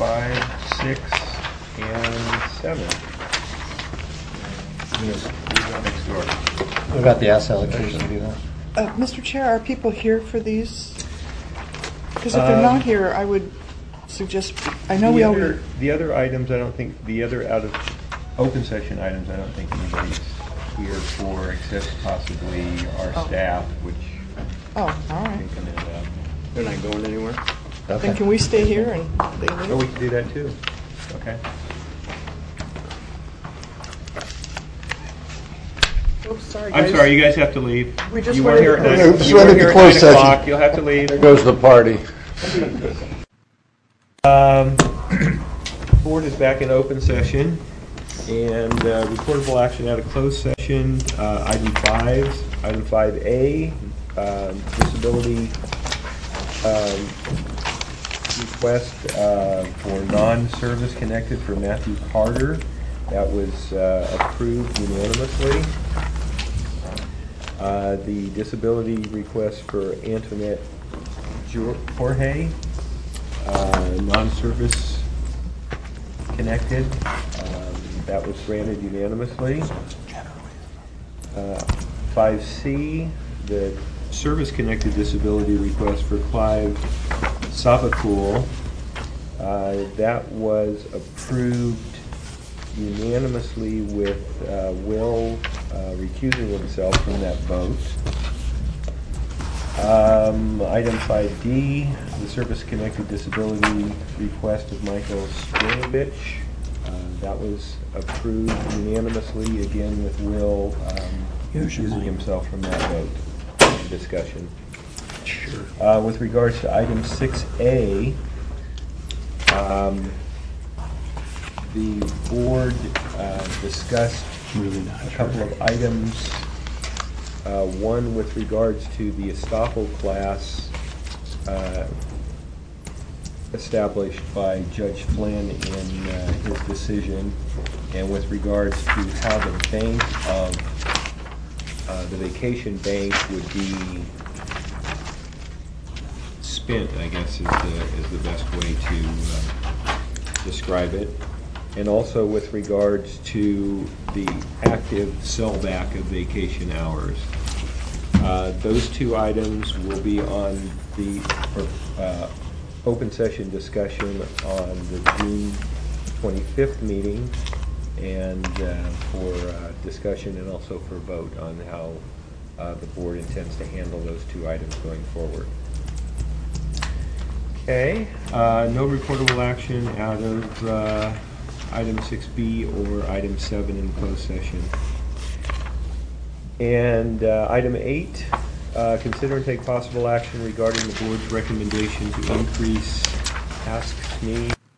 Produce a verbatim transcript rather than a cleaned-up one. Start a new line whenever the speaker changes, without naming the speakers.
five, six, and seven. Yes, next door.
What about the asset allocation? Do that?
Uh, Mister Chair, are people here for these? Because if they're
Um,
not here, I would suggest, I know
the
we
other,
already,
the other items, I don't think, the other out of open session items, I don't think anybody's here for, except possibly our
Oh.
staff, which
oh, all
I
right.
think can end up.
They're not going anywhere?
Then can we stay here and they
Oh,
leave?
we can do that too. Okay.
Oops, sorry,
I'm
guys.
sorry, you guys have to leave.
We just
You weren't here at
wanted
nine,
to-
Just
you weren't
wanted
here
the
at nine
closed session.
o'clock. You'll have to leave.
There goes the party.
Um, board is back in open session, and uh, reportable action out of closed session. Uh, item five, item five A, um, disability um, request uh, for non-service connected for Matthew Carter. That was uh, approved unanimously. Uh, the disability request for Antoinette Jorge. Uh, non-service connected. Um, that was granted unanimously. Uh, five C, the service-connected disability request for Clive Sabakul. Uh, that was approved unanimously with uh, Will uh, recusing himself from that vote. Um, item five D, the service-connected disability request of Michael Spinovich. Uh, that was approved unanimously, again with Will um, recusing himself from that vote. Discussion.
Sure.
Uh, with regards to item six A, um, the board uh, discussed a couple of items. Uh, one with regards to the estoppel class uh, established by Judge Flynn in uh, his decision, and with regards to how the bank of uh, the vacation bank would be spent, I guess is the, is the best way to uh, describe it. And also with regards to the active sellback of vacation hours. Uh, those two items will be on the or, uh, open session discussion on the June twenty-fifth meeting, and uh, for uh, discussion and also for vote on how uh, the board intends to handle those two items going forward. Okay, uh, no reportable action out of uh, item six B or item seven in closed session. And uh, item eight, uh, consider and take possible action regarding the board's recommendation to increase Ask Me